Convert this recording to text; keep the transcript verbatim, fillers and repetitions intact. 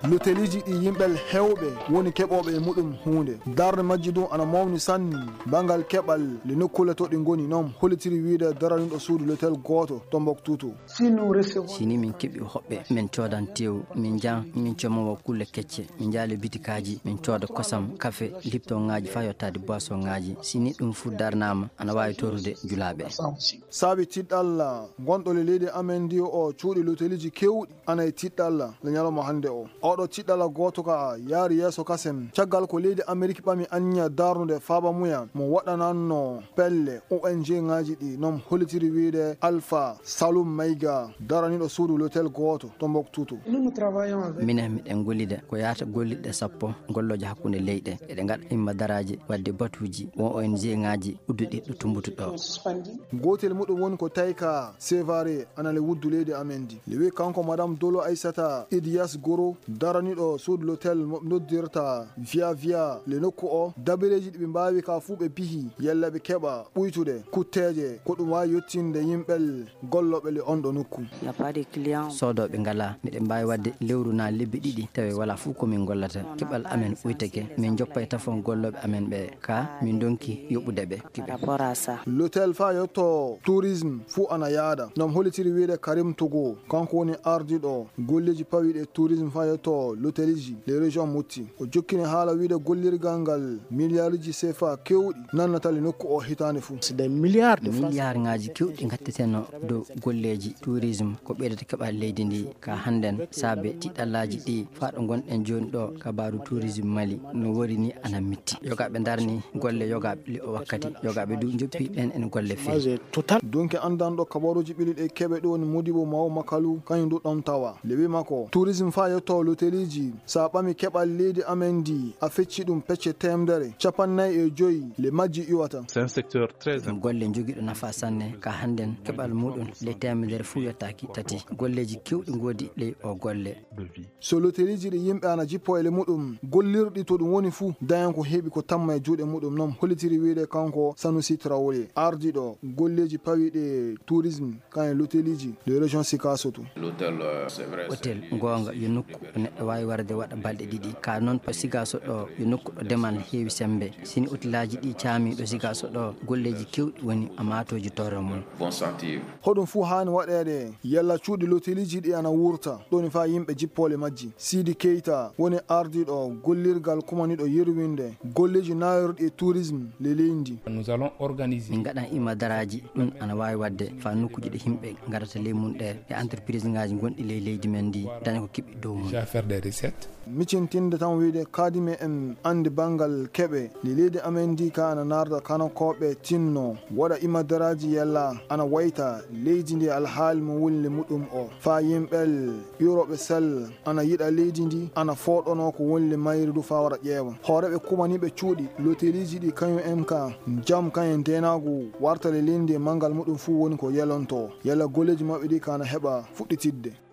loteliji ɗi yimɓel hewɓe woni keɓoɓe muɗum hunde darde majji ɗum ana mawni sanni bangal keɓal le nokkule to ɗi goni noon holitiri wiide daraniɗo suudu lotel goto Tombouctou. sini min keɓi hoɓɓe min codan tew min jan min comowo kulle kecce min jaali bitikaji min cooda kosam kafe lipton ngaji fa yottade boisson ngaji sini ɗum fu darnama ana wawi torude julaɓe saabi tiɗɗalla gonɗo le leydi amen ndi o cuuɗi loteliji kewɗi ana e tiɗɗalla le ñalawma hande o oɗo tiɗɗalla goto ka yaari yeeso kasem caggal ko leydi Amérique ɓami anniya darnude faaba muya mo waɗananno pelle O N G ngaji ɗi noon holitiri wiide Alpha Salum Mayga daraniɗo suudu l'hôtel goto Tombouctou. minen miɗen gollida ko yata gollidɗe sappo golloje hakkude leyɗe eɗe gaɗa imma daraji wadde batuji won O N G ngaji udduɗi ɗo tumbutu ɗo gotel muɗum woni ko tayka Sévaré ana le wuddu leydi amen di le wi kanko madame Dolo Aissata Idias Goro daraniɗo suudu l'hôtel noddirta via via le nokku o dabireji ɗiɓe mbawi ka fuu ɓe pihi yalla ɓe keɓa ɓuytude kutteje ko ɗum wawi yettinde yimɓel golloɓe le on ɗo nokku sodoɓe ngala miɗen mbawi wadde lewru na lebbi ɗiɗi tawi wala fuu komin gollata keɓal amen ɓuytake min joppa e tafon golloɓe amen ɓe ka min donki yoɓudeɓe l'hôtel fa yetto tourisme fuu ana yaada noon holitiri wiide Karim Togo kanko woni ardiɗo golleji pawiɗe tourisme fa yetto l'hôteliji les régions mutti o jokkini haala wiide gollirgal ngal milliardji C F A kewɗi nannatali nokku o hitande fuu milliard ngaji kewɗi gatteten dow golleji tourisme ko ɓeydata keɓal leydi ndi ka hannden saabe tiɗɗallaji ɗi faaɗo gonɗen joni ɗo kabaru tourisme Mali no wori ni ana mitti yogaɓe darni golle yogaɓe li o wakkati yogaɓe du joppi ɗen en golle fe donc andanɗo kabaruji ɓiliɗe keɓe ɗo ni Modibo Mawo Makalu kañum ɗo ɗon tawa le wi makko tourisme fa yetto l'hôteliji sa ɓami keɓal leydi amen ndi a fecci ɗum pecce temdere capannayyi e joyi le majji iwata golle joguiɗo nafa sanne ka hannden keɓal muɗum le temedere fuu yettaki tati golleji kewɗi godi ley o golle so l'hôteliji ɗi yimɓe ana jippo ele muɗum gollirɗi to ɗum woni fuu dayan ko heeɓi ko tamma e juuɗe muɗum noon holitiri wiide kanko Sanusi Traoré ardiɗo golleji pawiɗe tourisme kañum l'hôteliji de région Sikasoto. hôtel gonga yo nokku neɗɗo wawi warde waɗa balɗe ɗiɗi ka noon to Sikasoto ɗo yo nokku ɗo demal heewi sembe sini hôtelaji ɗi caami ɗo Sikasoto ɗo golleji kewɗi woni amatoji torre mum hoɗum fuu hani waɗede yalla cuuɗi l'hôteliji ɗi ana wurta ɗoni fa yimɓe jippole majji Sidi Keita woni ardiɗo gollirgal kumaniɗo yerwinde golleji nayirɗi e tourisme le leydi min gaɗan imma daraji ɗum ana wawi wadde fa nokkuji ɗe yimɓe garata ley mum ɗe e entreprise ngaji gonɗi ley leydi men ndi daña ko keɓi dow mum micintinde tan wiide kadime en andi bangal keɓe le leydi amen ndi ka ana narda kanakoɓe tinno waɗa imma daraji yalla ana wayta leydi ndi alhaali mo woni le muɗum o fa yimɓel yuroɓe sel ana yiɗa leydi ndi ana foɗono ko woni le mayri du fa waɗa ƴeewa hooreɓe kumaniɓe cuuɗi l'hôteliji ɗi kañum en ka jam kañum denagu warta le leydi mangal muɗum fuu woni ko yelonto yalla golleji mabɓe ɗi kana heɓa fuɗɗitidde